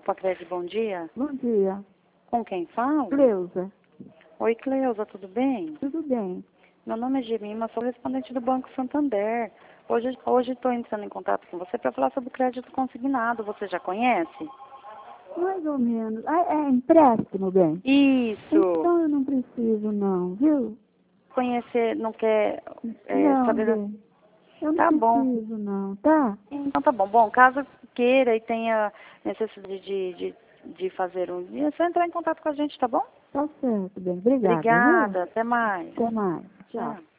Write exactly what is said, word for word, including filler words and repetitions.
Pacred, bom dia. Bom dia. Com quem falo? Cleusa. Oi, Cleusa, tudo bem? Tudo bem. Meu nome é Jerima, sou correspondente do Banco Santander. Hoje hoje estou entrando em contato com você para falar sobre crédito consignado. Você já conhece? Mais ou menos. Ah, é empréstimo, bem? Isso. Então eu não preciso não, viu? Conhecer, não quer é, não, saber... bem. Eu não Tá bom. preciso não, tá? Então tá bom. Bom, caso queira e tenha necessidade de, de, de fazer um... É só entrar em contato com a gente, tá bom? Tá certo, bem. Obrigada, Obrigada, né? até mais. Até mais. Tchau. Tchau.